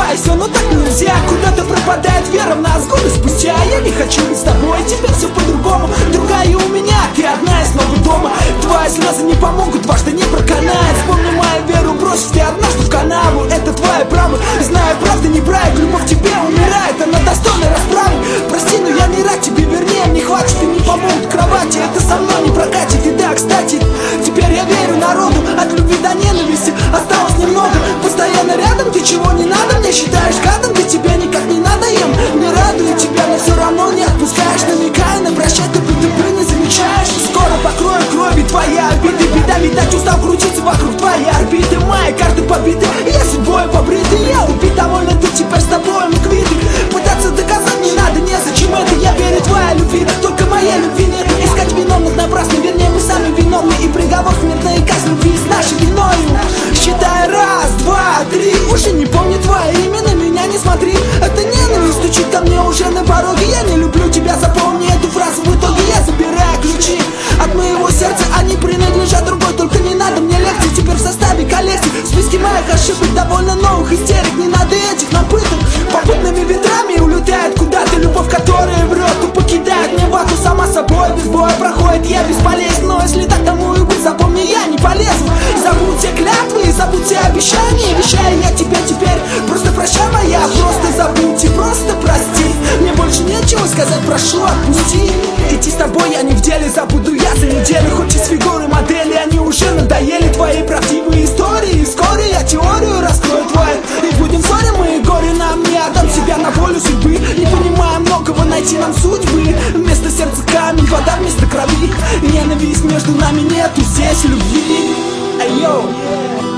сдавайся, но так нельзя. Куда-то пропадает вера в нас годы спустя. Я не хочу быть с тобой, теперь все по-другому. Другая у меня, ты одна и снова дома. Твои слезы не помогут, дважды не проканает. Вспомни мою веру, бросишь ты однажды в канаву. Это твое право, знаю, правда не брать. Любовь в тебе умирает, она достойна расправы. Прости, но я не рад тебе, вернее, мне хватит. И не помогут кровати, это со мной не прокатит. И да, кстати, теперь я верю народу. От любви до ненависти осталось немного. Постоянно рядом, ты чего не надо мне считаешь гадом, ты тебе никак не надоем. Не радует тебя, но все равно не отпускаешь. Намекая на прощать, ты не замечаешь. Скоро покрою крови твоя обиды. Беда, видать, устал крутиться вокруг твоей орбиты. Мои карты побиты, я судьбой побритый. Я убит, довольно ты теперь с тобой мы квиты. Пытаться доказать не надо, незачем это. Я верю твоей любви, только моей любви нет. Искать виновных напрасно, вернее мы сами виновны. И приговор смертной казни любви с нашей виною. Считай раз, два, три. Уже не помню твое имя, на меня не смотри. Это ненависть стучит ко мне уже на пороге. Я не люблю тебя, запомни эту фразу. В итоге я забираю ключи от моего сердца, они принадлежат другой. Только не надо мне лекций, теперь в составе коллекции. В списке моих ошибок довольно новых истерик. Не надо этих напыток, попутными ветрами улетает куда-то. Любовь, которая врет, то покидает мне вату сама собой. Без боя проходит, я бесполезен. Но если так тому и быть, запомни, я не полезу. Забудь все клятвы, забудь все обещания. Обещаю я тебе теперь, просто прощай моя. Просто забудь и просто прости. Мне больше нечего сказать, прошу, отпусти. Идти с тобой я не в деле, забуду я за неделю. Хоть из фигуры модели они уже надоели. Твои правдивые истории, вскоре я теорию раскрою твою. И будем ссоре мы, горе нам не отдам себя на волю судьбы. Не понимая многого, найти нам судьбы. Вместо сердца камень, вода вместо крови. Ненависть между нами нету здесь любви. Эй, йоу.